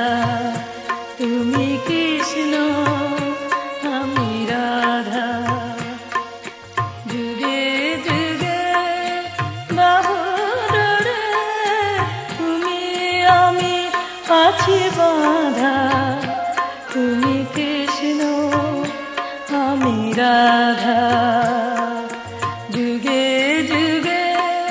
তুমি কৃষ্ণ আমি রাধা। যুগে যুগে বাহুডোরে তুমি আমি আছি বাঁধা। তুমি কৃষ্ণ আমি রাধা। যুগে যুগে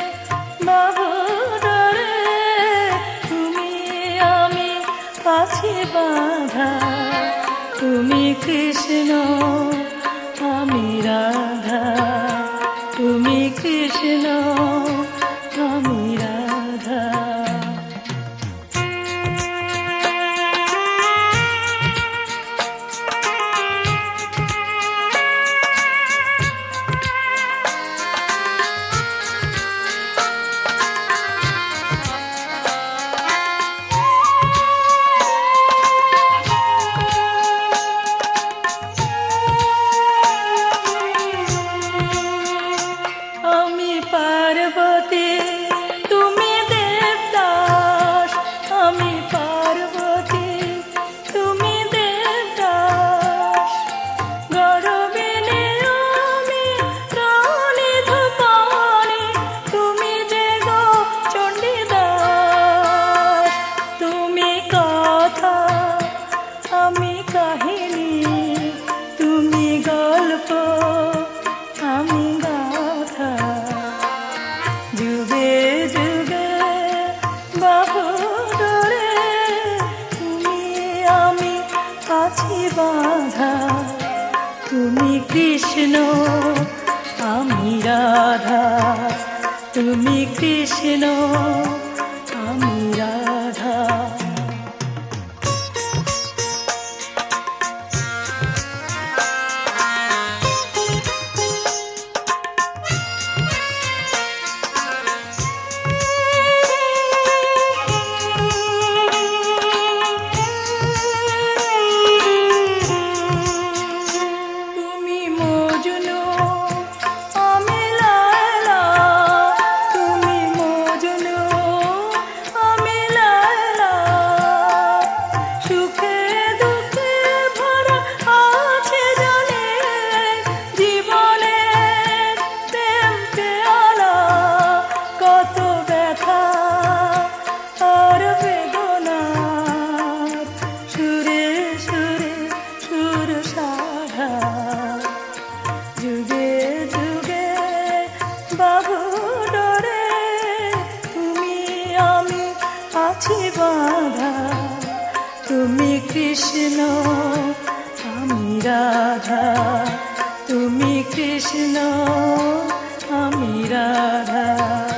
বাহুডোরে তুমি আমি আছি বাঁধা। তুমি কৃষ্ণ আমি রাধা। তুমি কৃষ্ণ আমি রাধা। আমি পার্বতী তুমি দেবদাস। আমি পার্বতী তুমি দেবদাস। গরবিনী আমি রণিধু পানি তুমি যে গো চণ্ডীদাস। তুমি কথা আমি কাহিনী তুমি গল্প আমি গাথা। যুগে যুগে বাহুডোরে তুমি আমি আছি বাঁধা। তুমি কৃষ্ণ আমি রাধা। তুমি কৃষ্ণ আমি রাধা। তুমি মজনু আমি লায়লা। তুমি মজনু আমি লায়লা। সুখে দুঃখে ভরা আছে জানে জীবনের প্রেম পেয়ালা। কত ব্যথা আর বেদনার সুরে সুরে সুর সাধা। যুগে যুগে বাহুডোরে তুমি আমি আছি বাঁধা। তুমি কৃষ্ণ আমি রাধা। তুমি কৃষ্ণ আমি রাধা।